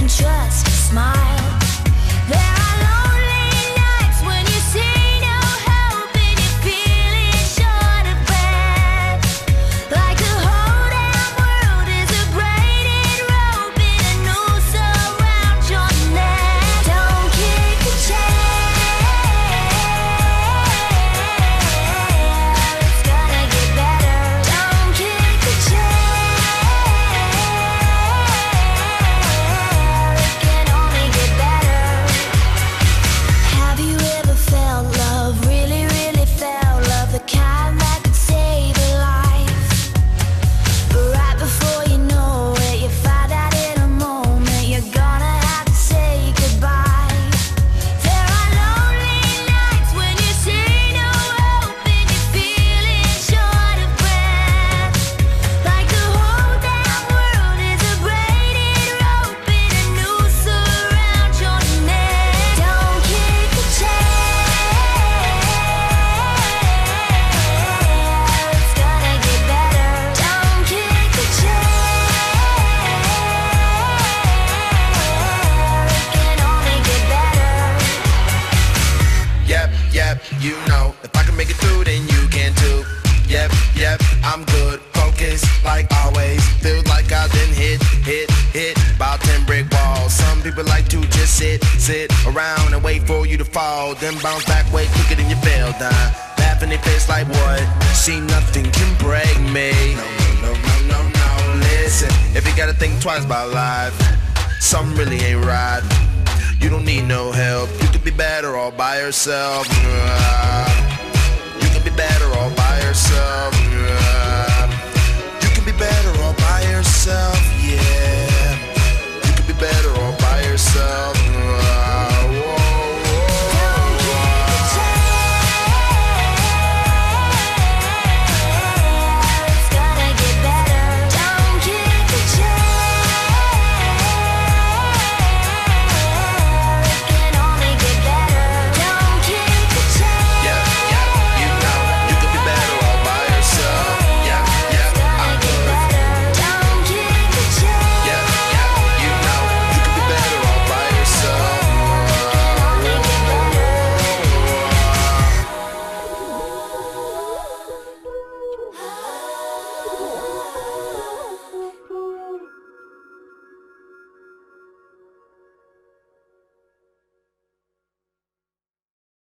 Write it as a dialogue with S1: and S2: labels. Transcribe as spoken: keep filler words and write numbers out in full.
S1: just a smile. There are lonely nights when you see no hope and you're feeling short of breath. Like the whole damn world is a braided rope and a noose around your neck. Don't kick the chair, it's gonna get better. Don't kick the chair, it can only get better. Have you ever felt love, really, really felt love, the kind that could save a life? But right before you know it, you find out in a moment you're gonna have to say goodbye. There are lonely nights when you see no hope and you're feeling short of breath. Like the whole damn world is a braided rope and a noose around your neck. Don't kick the chair, it's gonna get better. Don't kick the chair, it can only get better.
S2: Yep, yep, you know, if I can make it through, then you can too. Yep, yep, I'm good, focused, like always. Feels like I've been hit, hit, hit, about ten brick walls. Some people like to just sit, sit around and wait for you to fall, then bounce back way quicker than you fell down. Laugh in their face like what? See, nothing can break me. No, no, no, no, no, listen, if you gotta think twice about life, something really ain't right. You don't need no help, you could be better all by yourself. You can be better all by yourself. You can be better all by yourself.